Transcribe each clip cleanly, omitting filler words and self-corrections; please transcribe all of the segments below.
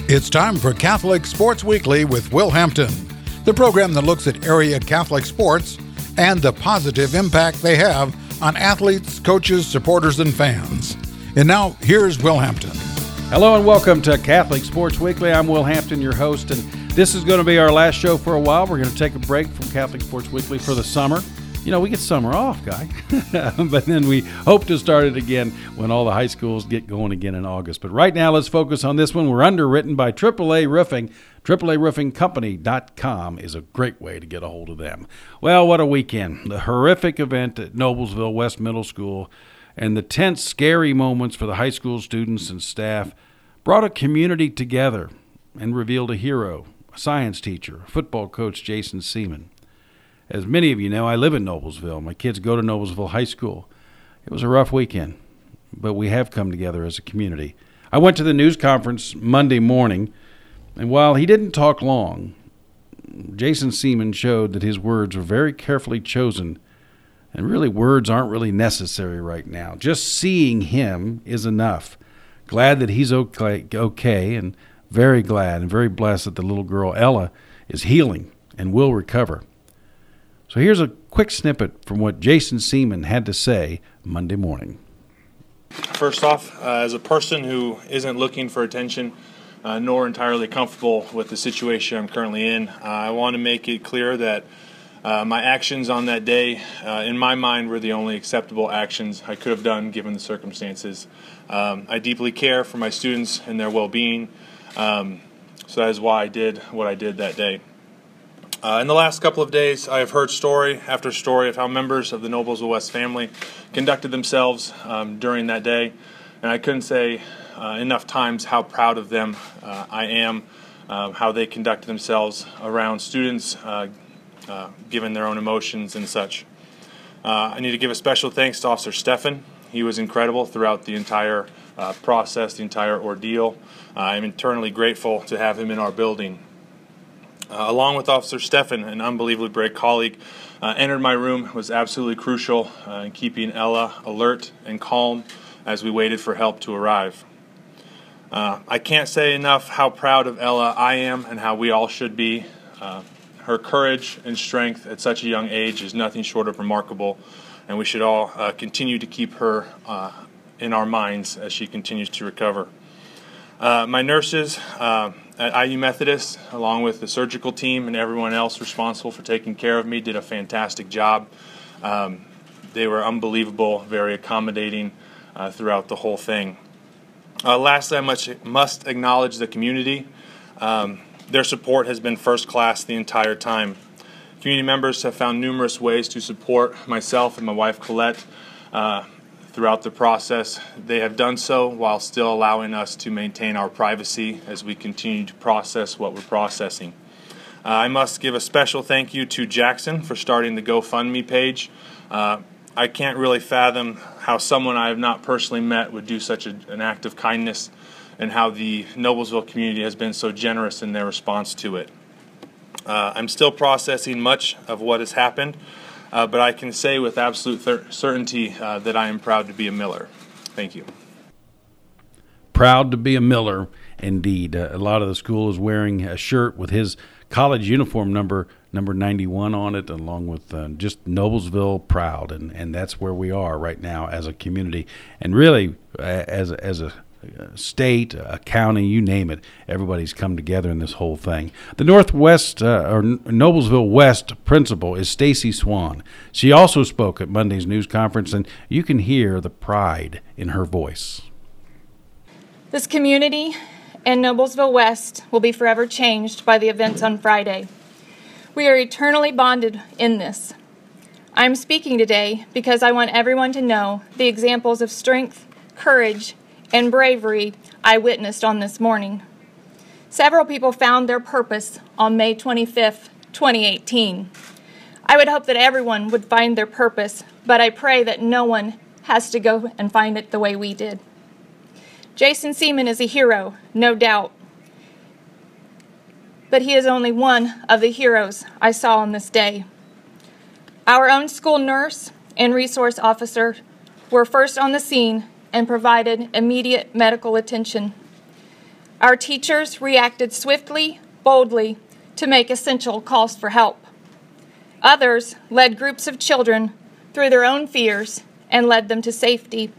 It's time for Catholic Sports Weekly with Will Hampton, the program that looks at area Catholic sports and the positive impact they have on athletes, coaches, supporters, and fans. And now, here's Will Hampton. Hello and welcome to Catholic Sports Weekly. I'm Will Hampton, your host, and this is going to be our last show for a while. We're going to take a break from Catholic Sports Weekly for the summer. You know, we get summer off, Guy. But then we hope to start it again when all the high schools get going again in August. But right now, let's focus on this one. We're underwritten by AAA Roofing. AAARoofingCompany.com is a great way to get a hold of them. Well, what a weekend. The horrific event at Noblesville West Middle School and the tense, scary moments for the high school students and staff brought a community together and revealed a hero, a science teacher, football coach Jason Seaman. As many of you know, I live in Noblesville. My kids go to Noblesville High School. It was a rough weekend, but we have come together as a community. I went to the news conference Monday morning, and while he didn't talk long, Jason Seaman showed that his words were very carefully chosen, and really words aren't really necessary right now. Just seeing him is enough. Glad that he's okay, and very glad and very blessed that the little girl Ella is healing and will recover. So here's a quick snippet from what Jason Seaman had to say Monday morning. First off, as a person who isn't looking for attention, nor entirely comfortable with the situation I'm currently in, I want to make it clear that my actions on that day, in my mind, were the only acceptable actions I could have done given the circumstances. I deeply care for my students and their well-being, so that is why I did what I did that day. In the last couple of days, I have heard story after story of how members of the Noblesville West family conducted themselves during that day, and I couldn't say enough times how proud of them I am, how they conducted themselves around students, given their own emotions and such. I need to give a special thanks to Officer Stephan. He was incredible throughout the entire process, the entire ordeal. I'm eternally grateful to have him in our building. Along with Officer Stephan, an unbelievably brave colleague, entered my room, was absolutely crucial in keeping Ella alert and calm as we waited for help to arrive. I can't say enough how proud of Ella I am and how we all should be. Her courage and strength at such a young age is nothing short of remarkable, and we should all continue to keep her in our minds as she continues to recover. My nurses at IU Methodist, along with the surgical team and everyone else responsible for taking care of me, did a fantastic job. They were unbelievable, very accommodating throughout the whole thing. Lastly, I must acknowledge the community. Their support has been first class the entire time. Community members have found numerous ways to support myself and my wife Colette throughout the process. They have done so while still allowing us to maintain our privacy as we continue to process what we're processing. I must give a special thank you to Jackson for starting the GoFundMe page. I can't really fathom how someone I have not personally met would do such an act of kindness, and how the Noblesville community has been so generous in their response to it. I'm still processing much of what has happened, but I can say with absolute certainty that I am proud to be a Miller. Thank you. Proud to be a Miller, indeed. A lot of the school is wearing a shirt with his college uniform number 91 on it, along with just Noblesville proud, and that's where we are right now as a community. And really, as a state, a county, you name it, everybody's come together in this whole thing. The Northwest or Noblesville West principal is Stacy Swan. She also spoke at Monday's news conference, and you can hear the pride in her voice. This community and Noblesville West will be forever changed by the events on Friday. We are eternally bonded in this. I'm speaking today because I want everyone to know the examples of strength, courage, and bravery I witnessed on this morning. Several people found their purpose on May 25th, 2018. I would hope that everyone would find their purpose, but I pray that no one has to go and find it the way we did. Jason Seaman is a hero, no doubt, but he is only one of the heroes I saw on this day. Our own school nurse and resource officer were first on the scene and provided immediate medical attention. Our teachers reacted swiftly, boldly, to make essential calls for help. Others led groups of children through their own fears and led them to safety.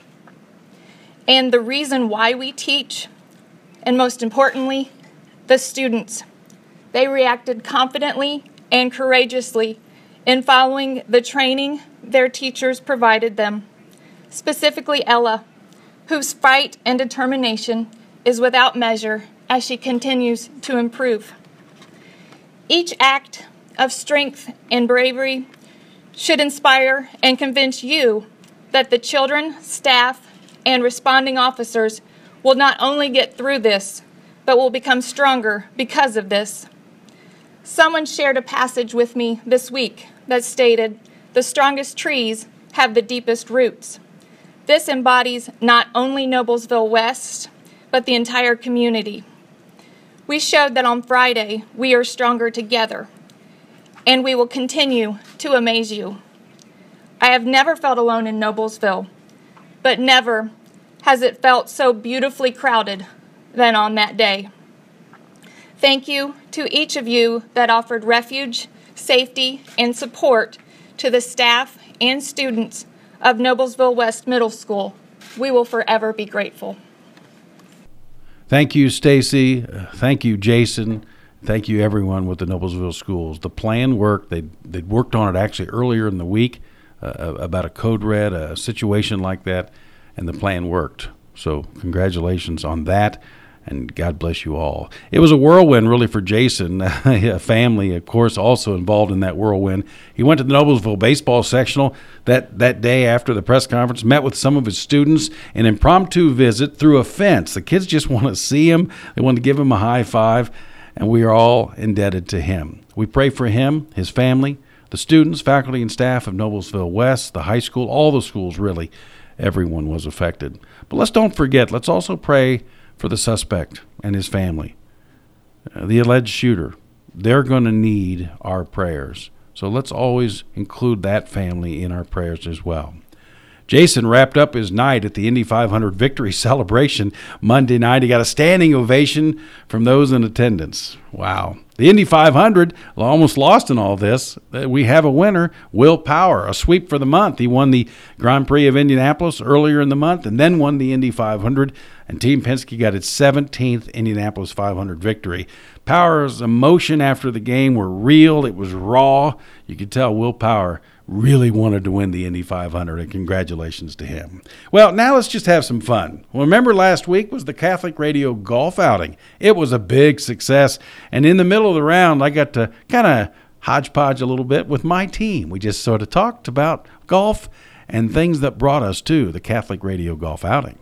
And the reason why we teach, and most importantly, the students. They reacted confidently and courageously in following the training their teachers provided them, specifically Ella, whose fight and determination is without measure as she continues to improve. Each act of strength and bravery should inspire and convince you that the children, staff, and responding officers will not only get through this, but will become stronger because of this. Someone shared a passage with me this week that stated, "The strongest trees have the deepest roots." This embodies not only Noblesville West, but the entire community. We showed that on Friday we are stronger together, and we will continue to amaze you. I have never felt alone in Noblesville, but never has it felt so beautifully crowded than on that day. Thank you to each of you that offered refuge, safety, and support to the staff and students of Noblesville West Middle School. We will forever be grateful. Thank you, Stacy. Thank you, Jason. Thank you, everyone with the Noblesville schools. The plan worked. They'd worked on it actually earlier in the week about a code red, a situation like that, and the plan worked. So congratulations on that, and God bless you all. It was a whirlwind, really, for Jason, a family, of course, also involved in that whirlwind. He went to the Noblesville baseball sectional that day after the press conference, met with some of his students, an impromptu visit through a fence. The kids just want to see him. They want to give him a high five, and we are all indebted to him. We pray for him, his family, the students, faculty, and staff of Noblesville West, the high school, all the schools, really. Everyone was affected. But let's don't forget, let's also pray for the suspect and his family, the alleged shooter. They're going to need our prayers. So let's always include that family in our prayers as well. Jason wrapped up his night at the Indy 500 victory celebration Monday night. He got a standing ovation from those in attendance. Wow. The Indy 500 almost lost in all this. We have a winner, Will Power, a sweep for the month. He won the Grand Prix of Indianapolis earlier in the month and then won the Indy 500. And Team Penske got its 17th Indianapolis 500 victory. Power's emotion after the game were real. It was raw. You could tell Will Power really wanted to win the Indy 500, and congratulations to him. Well, now let's just have some fun. Well, remember last week was the Catholic Radio golf outing. It was a big success, and in the middle of the round, I got to kind of hodgepodge a little bit with my team. We just sort of talked about golf and things that brought us to the Catholic Radio golf outing.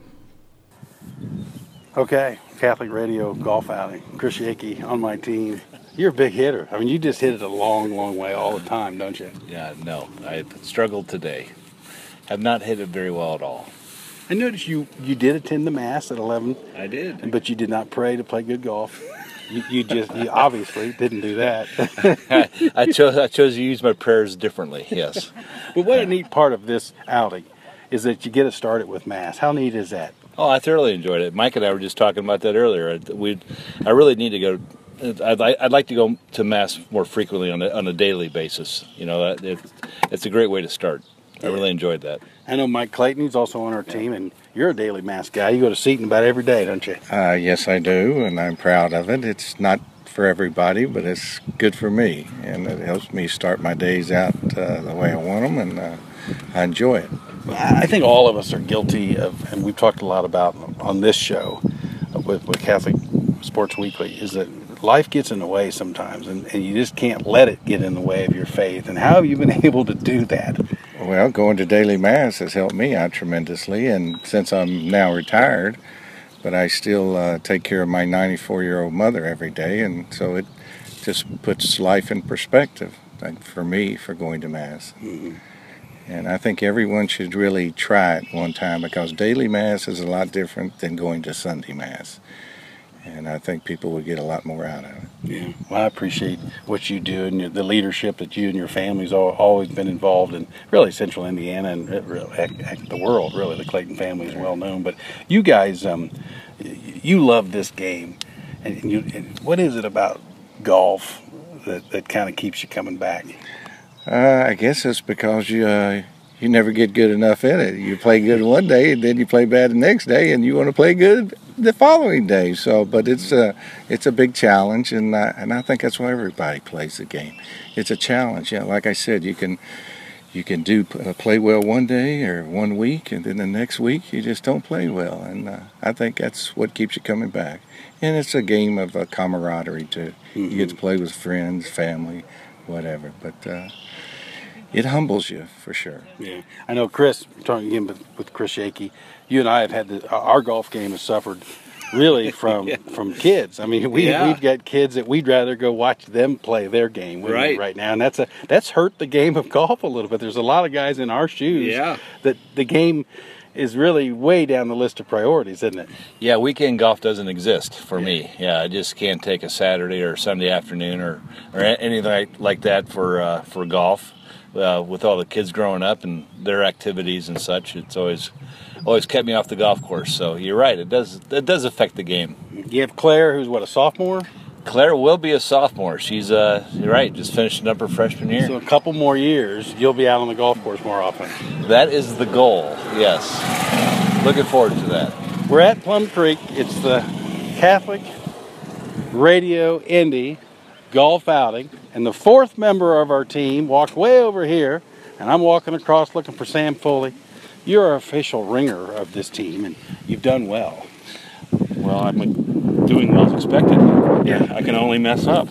Okay, Catholic Radio golf outing. Chris Yacke on my team. You're a big hitter. I mean, you just hit it a long, long way all the time, don't you? Yeah, no. I struggled today. Have not hit it very well at all. I noticed you did attend the Mass at 11. I did. But you did not pray to play good golf. You obviously didn't do that. I chose to use my prayers differently, yes. But what a neat part of this outing is that you get it started with Mass. How neat is that? Oh, I thoroughly enjoyed it. Mike and I were just talking about that earlier. I really need to go. I'd like to go to Mass more frequently on a daily basis. You know, it's a great way to start. I really enjoyed that. I know Mike Clayton, he's also on our team, and you're a daily Mass guy. You go to Seton about every day, don't you? Yes, I do, and I'm proud of it. It's not for everybody, but it's good for me, and it helps me start my days out the way I want them, and I enjoy it. I think all of us are guilty of, and we've talked a lot about on this show with Catholic Sports Weekly, is that life gets in the way sometimes, and you just can't let it get in the way of your faith. And how have you been able to do that? Well, going to daily Mass has helped me out tremendously, and since I'm now retired, but I still take care of my 94-year-old mother every day, and so it just puts life in perspective, like for me, for going to Mass. Mm-hmm. And I think everyone should really try it one time, because daily Mass is a lot different than going to Sunday Mass. And I think people would get a lot more out of it. Yeah, well, I appreciate what you do and the leadership that you and your family's always been involved in, really Central Indiana and the world, really. The Clayton family is well known. But you guys, you love this game, and what is it about golf that kind of keeps you coming back? I guess it's because you never get good enough in it. You play good one day, and then you play bad the next day, and you want to play good the following day. So, but it's a big challenge, and I think that's why everybody plays the game. It's a challenge. Yeah, like I said, you can play well one day or 1 week, and then the next week you just don't play well. And I think that's what keeps you coming back. And it's a game of camaraderie too. Mm-hmm. You get to play with friends, family, whatever. But it humbles you for sure. Yeah, I know Chris. Talking again with Chris Yakey, you and I have had our golf game has suffered really from kids. I mean, we've got kids that we'd rather go watch them play their game right now, and that's hurt the game of golf a little bit. There's a lot of guys in our shoes that the game is really way down the list of priorities, isn't it? Yeah, weekend golf doesn't exist for me. Yeah, I just can't take a Saturday or Sunday afternoon or anything like that for golf. With all the kids growing up and their activities and such, it's always kept me off the golf course. So you're right, it does affect the game. You have Claire, who's a sophomore? Claire will be a sophomore. She's you're right, just finishing up her freshman year. So a couple more years, you'll be out on the golf course more often. That is the goal. Yes, looking forward to that. We're at Plum Creek. It's the Catholic Radio Indy golf outing, and the fourth member of our team walked way over here, and I'm walking across looking for Sam Foley. You're our official ringer of this team, and you've done well. Well, I'm doing well as expected. Yeah, I can only mess up.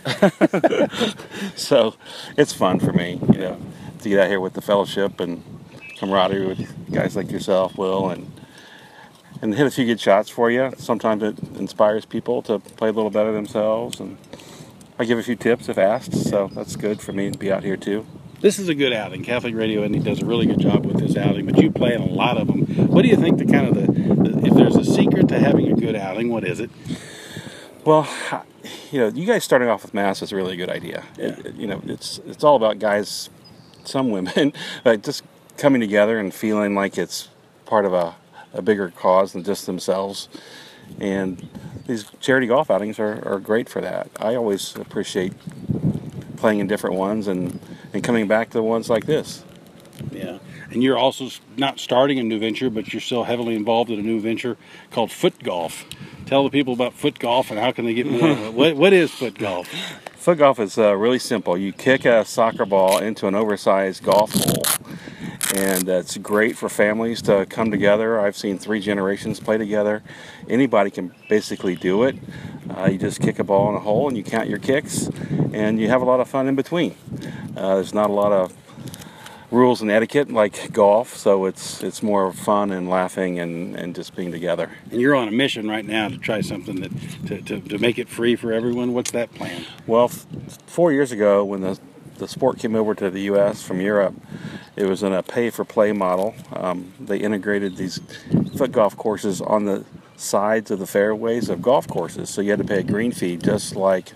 So it's fun for me, to get out here with the fellowship and camaraderie with guys like yourself, Will, and hit a few good shots for you. Sometimes it inspires people to play a little better themselves, and I give a few tips if asked, so that's good for me to be out here too. This is a good outing. Catholic Radio Indy does a really good job with this outing, but you play in a lot of them. What do you think if there's a secret to having a good outing, what is it? Well, you guys starting off with Mass is a really good idea. Yeah. It's all about guys, some women, just coming together and feeling like it's part of a bigger cause than just themselves. And these charity golf outings are great for that. I always appreciate playing in different ones and coming back to ones like this. Yeah. And you're also not starting a new venture, but you're still heavily involved in a new venture called Foot Golf. Tell the people about Foot Golf and how can they get more. What is Foot Golf? Foot Golf is really simple. You kick a soccer ball into an oversized golf hole. And it's great for families to come together. I've seen 3 generations play together. Anybody can basically do it. You just kick a ball in a hole and you count your kicks, and you have a lot of fun in between. There's not a lot of rules and etiquette like golf, so it's more fun and laughing and just being together. And you're on a mission right now to try something to make it free for everyone. What's that plan? Well, 4 years ago when the sport came over to the U.S. from Europe, it was in a pay-for-play model. They integrated these foot golf courses on the sides of the fairways of golf courses, so you had to pay a green fee just like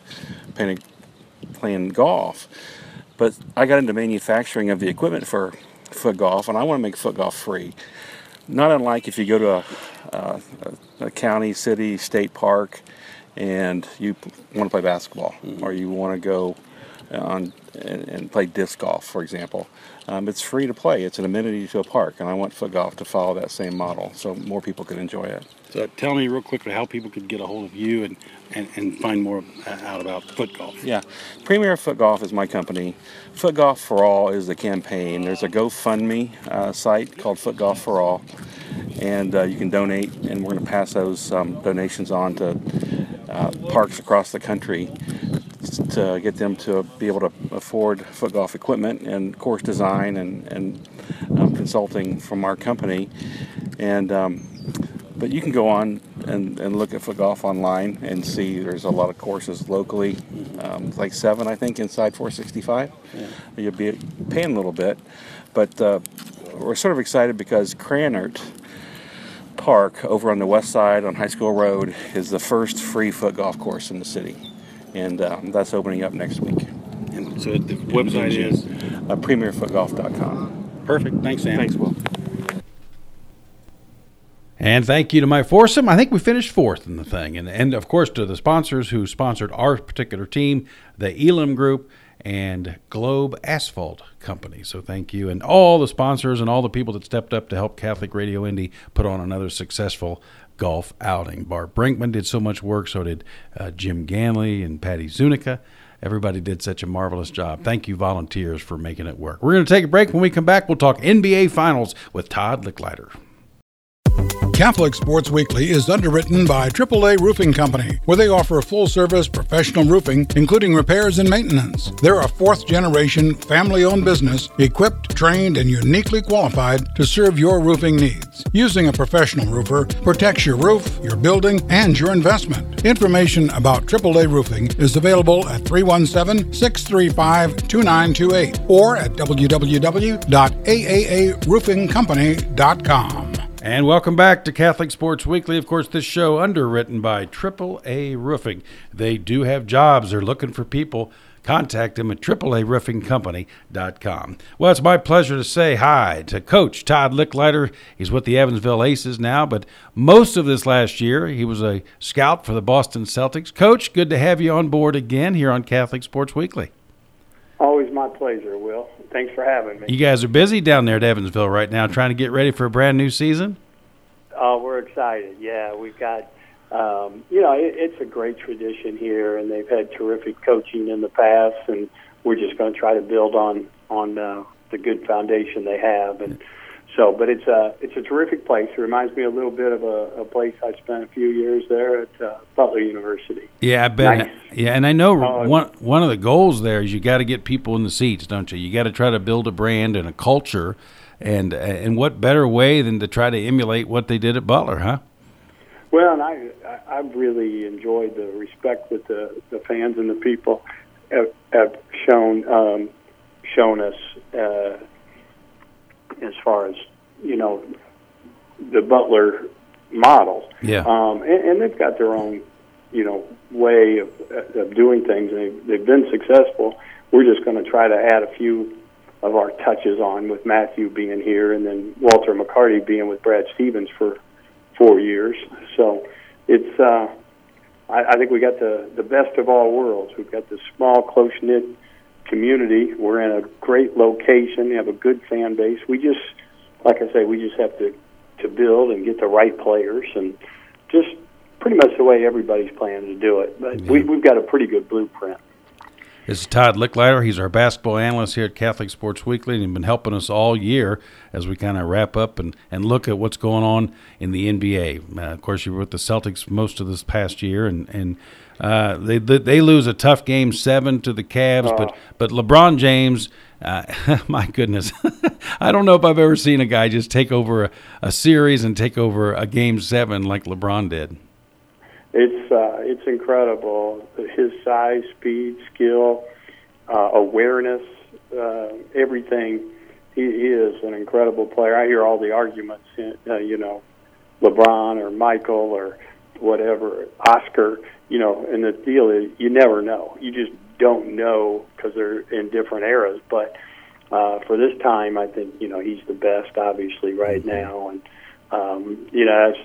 playing golf. But I got into manufacturing of the equipment for foot golf, and I want to make foot golf free. Not unlike if you go to a county, city, state park, and you want to play basketball, or you want to go on and play disc golf, for example. It's free to play. It's an amenity to a park, and I want foot golf to follow that same model so more people can enjoy it. So tell me real quickly how people could get a hold of you and find more out about foot golf. Yeah, Premier Foot Golf is my company. Foot Golf for All is the campaign. There's a GoFundMe site called Foot Golf for All, and you can donate, and we're going to pass those donations on to parks across the country to get them to be able to afford foot golf equipment and course design and consulting from our company. And but you can go on and look at foot golf online and see there's a lot of courses locally, like 7, I think, inside 465. Yeah. You'll be paying a little bit, but we're sort of excited because Cranert Park over on the west side on High School Road is the first free foot golf course in the city. And that's opening up next week. And so the website is? PremierFootGolf.com. Perfect. Thanks, Sam. Thanks, Will. And thank you to my foursome. I think we finished fourth in the thing. And of course, to the sponsors who sponsored our particular team, the Elam Group and Globe Asphalt Company. So thank you. And all the sponsors and all the people that stepped up to help Catholic Radio Indy put on another successful golf outing. Bart Brinkman did so much work. So did Jim Ganley and Patty Zunica. Everybody did such a marvelous job. Thank you, volunteers, for making it work. We're going to take a break. When we come back, we'll talk NBA Finals with Todd Licklider. Catholic Sports Weekly is underwritten by AAA Roofing Company, where they offer full-service professional roofing, including repairs and maintenance. They're a fourth-generation, family-owned business, equipped, trained, and uniquely qualified to serve your roofing needs. Using a professional roofer protects your roof, your building, and your investment. Information about AAA Roofing is available at 317-635-2928 or at www.aaaroofingcompany.com. And welcome back to Catholic Sports Weekly. Of course, this show underwritten by AAA Roofing. They do have jobs. They're looking for people. Contact them at AAARoofingCompany.com. Well, it's my pleasure to say hi to Coach Todd Licklider. He's with the Evansville Aces now, but most of this last year, he was a scout for the Boston Celtics. Coach, good to have you on board again here on Catholic Sports Weekly. Always my pleasure, Will. Thanks for having me. You guys are busy down there at Evansville right now trying to get ready for a brand new season? Oh, we're excited. Yeah, we've got, it's a great tradition here, and they've had terrific coaching in the past, and we're just going to try to build on the good foundation they have. And so, but it's a terrific place. It reminds me a little bit of a place I spent a few years there at Butler University. Yeah, I bet. Nice. Yeah, and I know one of the goals there is you got to get people in the seats, don't you? You got to try to build a brand and a culture, and what better way than to try to emulate what they did at Butler, huh? Well, and I've really enjoyed the respect that the fans and the people have shown us as far as the Butler model. Yeah. And they've got their own way of doing things, and they've been successful. We're just going to try to add a few of our touches on with Matthew being here, and then Walter McCarty being with Brad Stevens for 4 years. So it's I think we got the best of all worlds. We've got this small, close-knit community. We're in a great location. We have a good fan base. We just, like I say, we just have to build and get the right players, and just pretty much the way everybody's planning to do it. But we've got a pretty good blueprint. This is Todd Licklider. He's our basketball analyst here at Catholic Sports Weekly, and he's been helping us all year as we kind of wrap up and look at what's going on in the NBA. Of course, you were with the Celtics most of this past year, and they lose a tough Game 7 to the Cavs, but LeBron James, my goodness, I don't know if I've ever seen a guy just take over a series and take over a Game 7 like LeBron did. It's incredible. His size, speed, skill, awareness, everything. He is an incredible player. I hear all the arguments, LeBron or Michael or whatever, Oscar, and the deal is you never know. You just don't know because they're in different eras. But for this time, I think, he's the best, obviously, right now. And, that's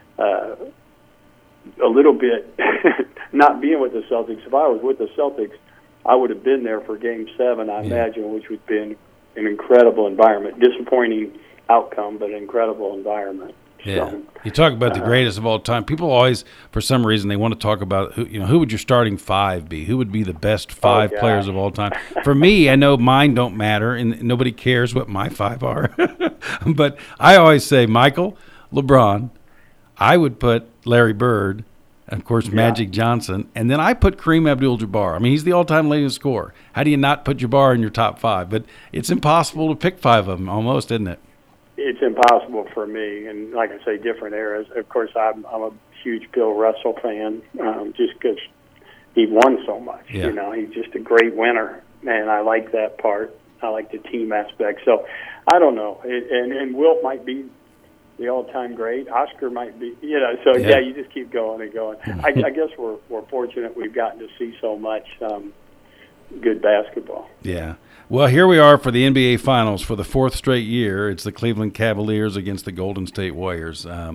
a little bit not being with the Celtics. If I was with the Celtics, I would have been there for Game 7, I imagine, which would have been an incredible environment. Disappointing outcome, but an incredible environment. Yeah. So, you talk about the greatest of all time. People always, for some reason, they want to talk about who would your starting five be? Who would be the best five players of all time? For me, I know mine don't matter, and nobody cares what my five are. But I always say Michael, LeBron. I would put Larry Bird, of course, Magic Johnson, and then I put Kareem Abdul-Jabbar. I mean, he's the all-time leading scorer. How do you not put Jabbar in your top five? But it's impossible to pick five of them, almost, isn't it? It's impossible for me, and like I say, different eras. Of course, I'm a huge Bill Russell fan, just because he won so much. Yeah. He's just a great winner, and I like that part. I like the team aspect. So I don't know, and Wilt might be the all-time great. Oscar might be, So you just keep going and going. I guess we're fortunate we've gotten to see so much good basketball. Yeah. Well, here we are for the NBA Finals for the fourth straight year. It's the Cleveland Cavaliers against the Golden State Warriors.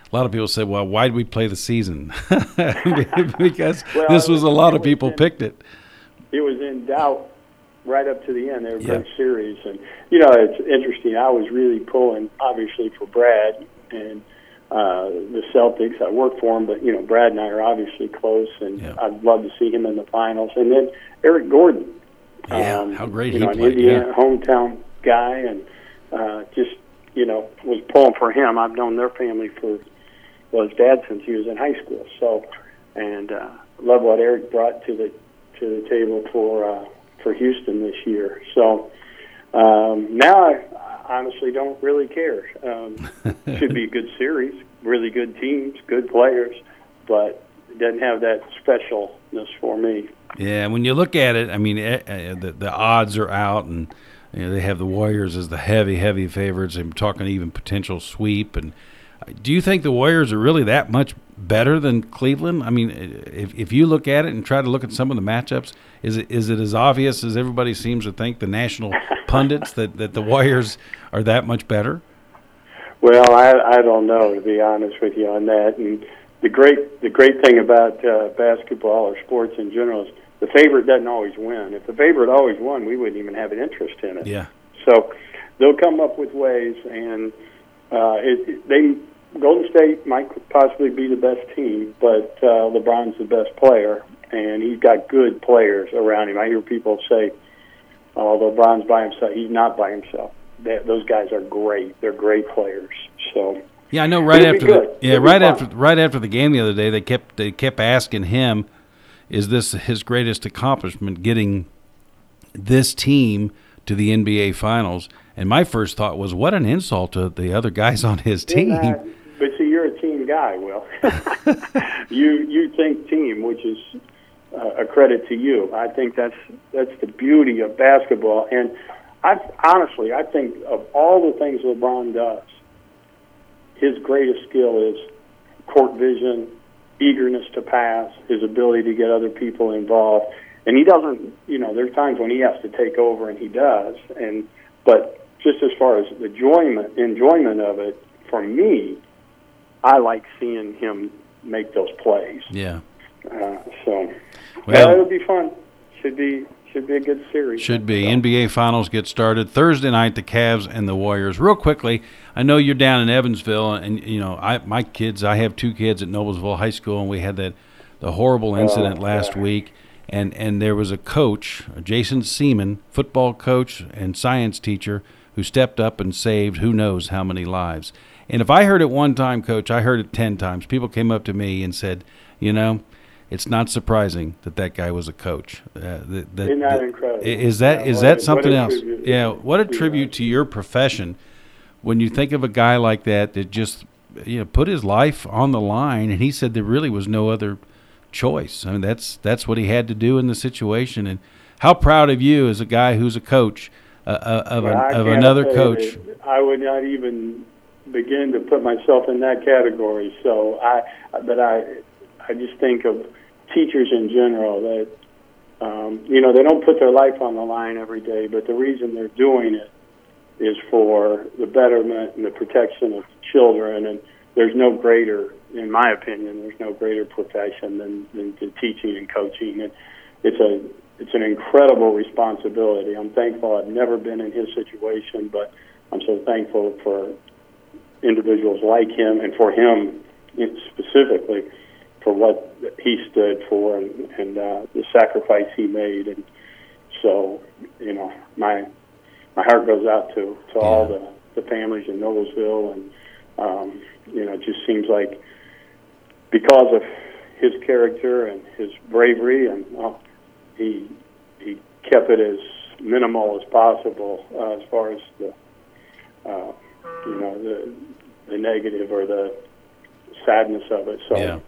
a lot of people say, well, why did we play the season? Because this was a lot of people picked it. It was in doubt right up to the end. They were great series. And, it's interesting. I was really pulling, obviously, for Brad and the Celtics. I worked for him, but, Brad and I are obviously close, and I'd love to see him in the finals. And then Eric Gordon. Yeah, how great he an played. Indiana hometown guy, and just, was pulling for him. I've known their family his dad since he was in high school. So, and love what Eric brought to the table for Houston this year. So now I honestly don't really care. Should be a good series, really good teams, good players, but it doesn't have that specialness for me. Yeah, when you look at it, I mean, the odds are out, and they have the Warriors as the heavy favorites. I'm talking even potential sweep. And do you think the Warriors are really that much better than Cleveland? I mean, if you look at it and try to look at some of the matchups, is it as obvious as everybody seems to think, the national pundits, that the Warriors are that much better? Well, I don't know, to be honest with you on that. And the great thing about basketball or sports in general is the favorite doesn't always win. If the favorite always won, we wouldn't even have an interest in it. Yeah. So they'll come up with ways, and Golden State might possibly be the best team, but LeBron's the best player, and he's got good players around him. I hear people say, "Oh, LeBron's by himself." He's not by himself. Those guys are great. They're great players. So yeah, I know. Right after the game the other day, they kept asking him, "Is this his greatest accomplishment, getting this team to the NBA Finals?" And my first thought was, what an insult to the other guys on his team. But see, you're a team guy, Will. You think team, which is a credit to you. I think that's the beauty of basketball. And I think of all the things LeBron does, his greatest skill is court vision, eagerness to pass, his ability to get other people involved. And he doesn't, there's times when he has to take over, and he does. But just as far as the enjoyment of it, for me, I like seeing him make those plays. Yeah. It'll be fun. Should be a good series. Should be. NBA Finals get started Thursday night. The Cavs and the Warriors. Real quickly, I know you're down in Evansville, and I have 2 kids at Noblesville High School, and we had the horrible incident last week. And there was a coach, Jason Seaman, football coach and science teacher, who stepped up and saved who knows how many lives. And if I heard it one time, Coach, I heard it 10 times. People came up to me and said, it's not surprising that guy was a coach. Isn't that incredible? Is that something else? Yeah, what a tribute to your profession when you think of a guy like that just put his life on the line, and he said there really was no other choice. I mean, that's what he had to do in the situation. And how proud of you as a guy who's a coach of another coach. I would not even begin to put myself in that category. So I just think of teachers in general that they don't put their life on the line every day, but the reason they're doing it is for the betterment and the protection of children. And there's no greater, in my opinion, there's no greater profession than teaching and coaching. And it's an incredible responsibility. I'm thankful I've never been in his situation, but I'm so thankful for individuals like him and for him specifically for what he stood for and the sacrifice he made. And so, my heart goes out to all the families in Noblesville, and it just seems like because of his character and his bravery, and he kept it as minimal as possible as far as the negative or the sadness of it. So,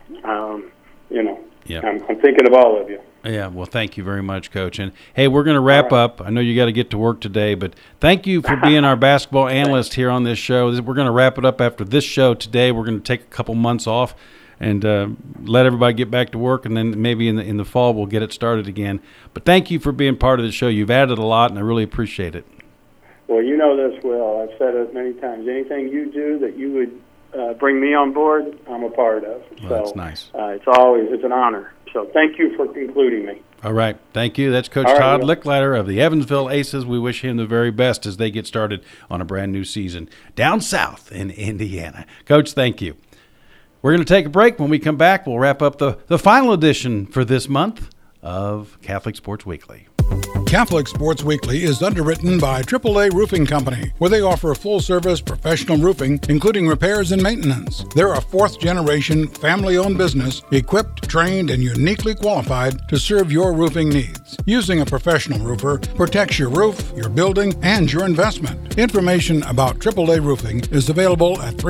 I'm thinking of all of you. Yeah, well, thank you very much, Coach. And, hey, we're going to wrap up. I know you got to get to work today, but thank you for being our basketball analyst here on this show. We're going to wrap it up after this show today. We're going to take a couple months off and let everybody get back to work, and then maybe in the fall we'll get it started again. But thank you for being part of the show. You've added a lot, and I really appreciate it. Well, you know this, Will. I've said it many times. Anything you do that you would bring me on board, I'm a part of. Well, that's nice. It's an honor. So thank you for including me. All right. Thank you. That's Coach All right, Todd Will. Licklider of the Evansville Aces. We wish him the very best as they get started on a brand new season down south in Indiana. Coach, thank you. We're going to take a break. When we come back, we'll wrap up the final edition for this month of Catholic Sports Weekly. Catholic Sports Weekly is underwritten by AAA Roofing Company, where they offer full-service professional roofing, including repairs and maintenance. They're a fourth-generation, family-owned business, equipped, trained, and uniquely qualified to serve your roofing needs. Using a professional roofer protects your roof, your building, and your investment. Information about AAA Roofing is available at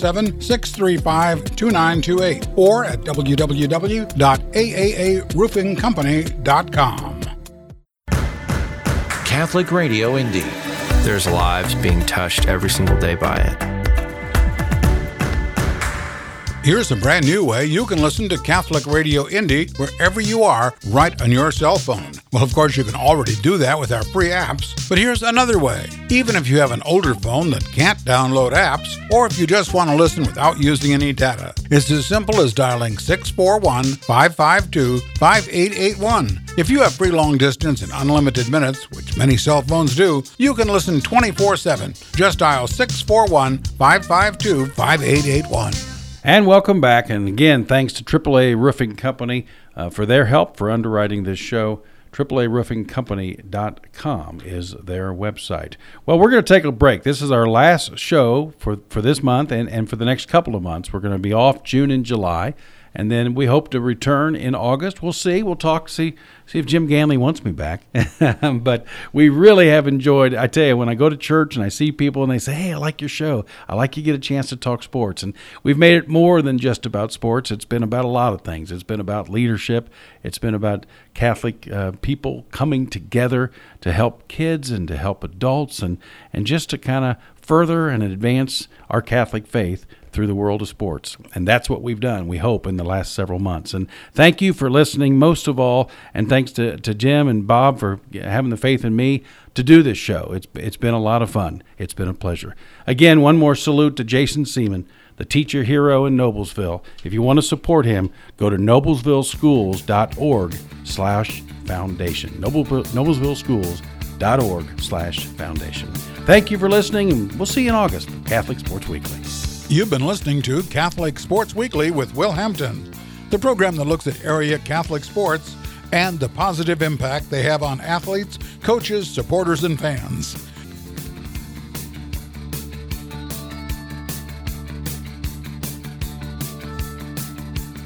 317-635-2928 or at www.aaaroofingcompany.com. Catholic Radio Indy. There's lives being touched every single day by it. Here's a brand new way you can listen to Catholic Radio Indy wherever you are, right on your cell phone. Well, of course, you can already do that with our free apps, but here's another way. Even if you have an older phone that can't download apps, or if you just want to listen without using any data, it's as simple as dialing 641-552-5881. If you have free long distance and unlimited minutes, which many cell phones do, you can listen 24/7. Just dial 641-552-5881. And welcome back. And again, thanks to AAA Roofing Company for their help for underwriting this show. AAARoofingCompany.com is their website. Well, we're going to take a break. This is our last show for this month and for the next couple of months. We're going to be off June and July. And then we hope to return in August. We'll see. We'll talk, see if Jim Ganley wants me back. But we really have enjoyed. I tell you, when I go to church and I see people and they say, hey, I like your show. I like you get a chance to talk sports. And we've made it more than just about sports. It's been about a lot of things. It's been about leadership. It's been about Catholic people coming together to help kids and to help adults and just to kind of further and advance our Catholic faith through the world of sports. And that's what we've done, we hope, in the last several months. And thank you for listening most of all, and thanks to Jim and Bob for having the faith in me to do this show. It's been a lot of fun. It's been a pleasure. Again, one more salute to Jason Seaman, the teacher hero in Noblesville. If you want to support him, go to noblesvilleschools.org/foundation. noblesvilleschools.org/foundation. Thank you for listening, and we'll see you in August for Catholic Sports Weekly. You've been listening to Catholic Sports Weekly with Will Hampton, the program that looks at area Catholic sports and the positive impact they have on athletes, coaches, supporters, and fans.